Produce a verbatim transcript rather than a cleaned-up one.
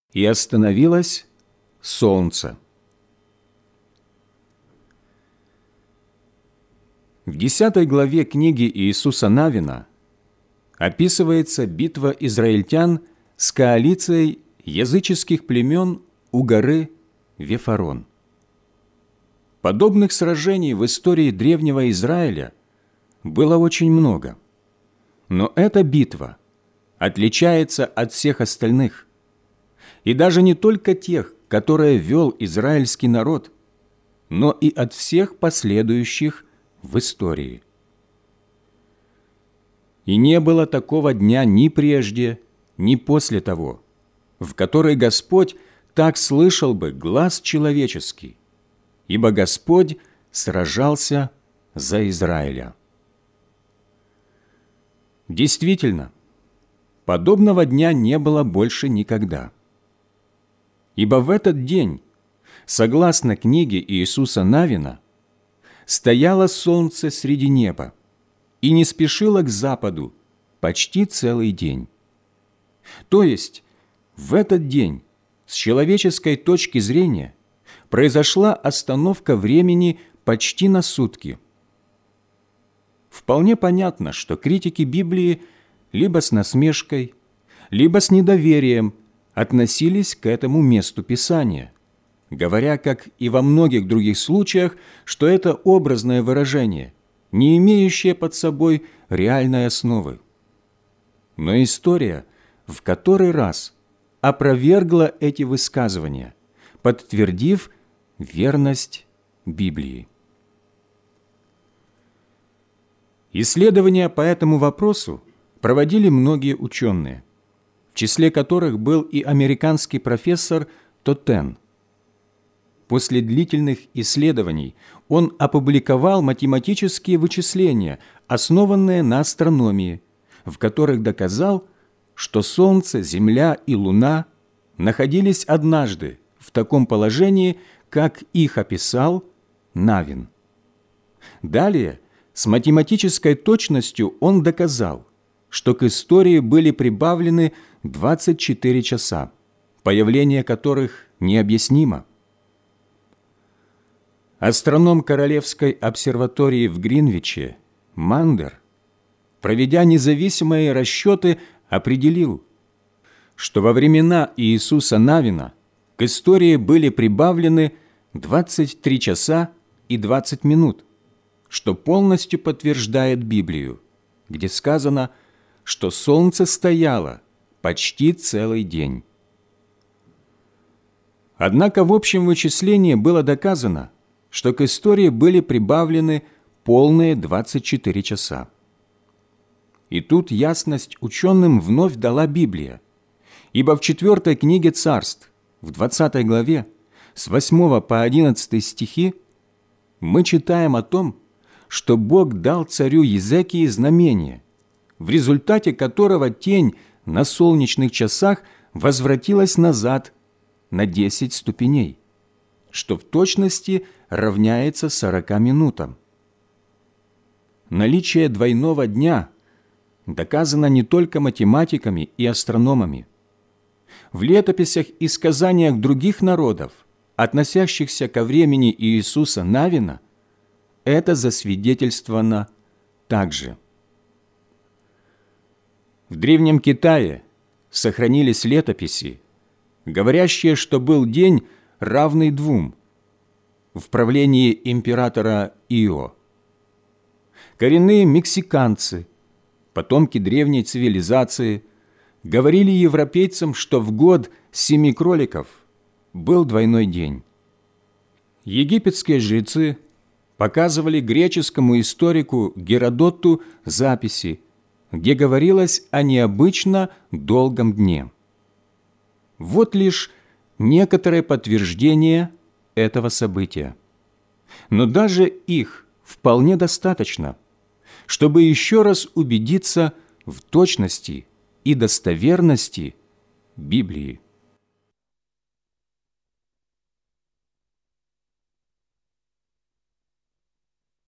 и остановилось солнце. В десятой главе книги Иисуса Навина описывается битва израильтян с коалицией языческих племен у горы Вифарон. Подобных сражений в истории древнего Израиля было очень много. Но эта битва отличается от всех остальных, и даже не только тех, которые вел израильский народ, но и от всех последующих в истории. И не было такого дня ни прежде, ни после того, в который Господь так слышал бы глас человеческий, ибо Господь сражался за Израиля. Действительно, подобного дня не было больше никогда. Ибо в этот день, согласно книге Иисуса Навина, стояло солнце среди неба и не спешило к западу почти целый день. То есть в этот день с человеческой точки зрения произошла остановка времени почти на сутки. Вполне понятно, что критики Библии либо с насмешкой, либо с недоверием относились к этому месту Писания, говоря, как и во многих других случаях, что это образное выражение, не имеющее под собой реальной основы. Но история в который раз опровергла эти высказывания, подтвердив верность Библии. Исследования по этому вопросу проводили многие ученые, в числе которых был и американский профессор Тоттен. После длительных исследований он опубликовал математические вычисления, основанные на астрономии, в которых доказал, что Солнце, Земля и Луна находились однажды в таком положении, как их описал Навин. Далее, с математической точностью он доказал, что к истории были прибавлены двадцать четыре часа, появление которых необъяснимо. Астроном Королевской обсерватории в Гринвиче Мандер, проведя независимые расчеты, определил, что во времена Иисуса Навина к истории были прибавлены двадцать три часа и двадцать минут, что полностью подтверждает Библию, где сказано, что солнце стояло почти целый день. Однако в общем вычислении было доказано, что к истории были прибавлены полные двадцать четыре часа. И тут ясность ученым вновь дала Библия, ибо в четвертой книге Царств, в двадцатой главе, с восьмого по одиннадцатый стихи, мы читаем о том, что Бог дал царю Езекии знамение, в результате которого тень на солнечных часах возвратилась назад на десять ступеней, что в точности равняется сорока минутам. Наличие двойного дня доказано не только математиками и астрономами. В летописях и сказаниях других народов, относящихся ко времени Иисуса Навина, это засвидетельствовано также. В Древнем Китае сохранились летописи, говорящие, что был день, равный двум, в правлении императора Ио. Коренные мексиканцы, потомки древней цивилизации, говорили европейцам, что в год семи кроликов был двойной день. Египетские жрецы показывали греческому историку Геродоту записи, где говорилось о необычно долгом дне. Вот лишь некоторые подтверждения этого события. Но даже их вполне достаточно, чтобы еще раз убедиться в точности и достоверности Библии.